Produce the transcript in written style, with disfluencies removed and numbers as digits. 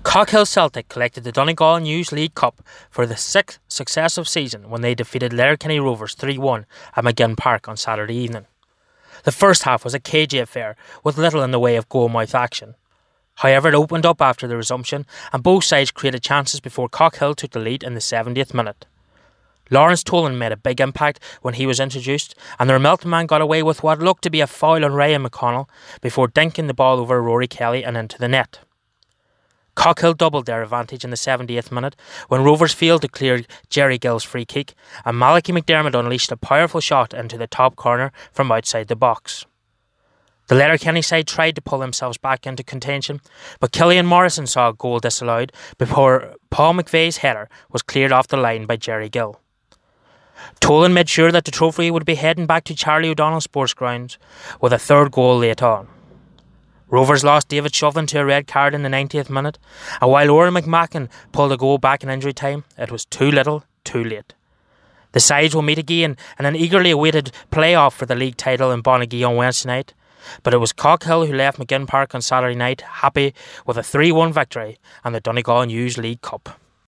Cockhill Celtic collected the Donegal News League Cup for the sixth successive season when they defeated Letterkenny Rovers 3-1 at McGinn Park on Saturday evening. The first half was a cagey affair with little in the way of goal-mouth action. However, it opened up after the resumption and both sides created chances before Cockhill took the lead in the 70th minute. Lawrence Tolan made a big impact when he was introduced, and their Milton man got away with what looked to be a foul on Ryan McConnell before dinking the ball over Rory Kelly and into the net. Cockhill doubled their advantage in the 70th minute when Rovers failed to clear Jerry Gill's free kick and Malachy McDermott unleashed a powerful shot into the top corner from outside the box. The Letterkenny side tried to pull themselves back into contention, but Killian Morrison saw a goal disallowed before Paul McVeigh's header was cleared off the line by Jerry Gill. Tolan made sure that the trophy would be heading back to Charlie O'Donnell Sports Grounds with a third goal late on. Rovers lost David Shovlin to a red card in the 90th minute, and while Oran McMacken pulled a goal back in injury time, it was too little, too late. The sides will meet again in an eagerly awaited play-off for the league title in Bonnegee on Wednesday night, but it was Cockhill who left McGinn Park on Saturday night happy with a 3-1 victory and the Donegal News League Cup.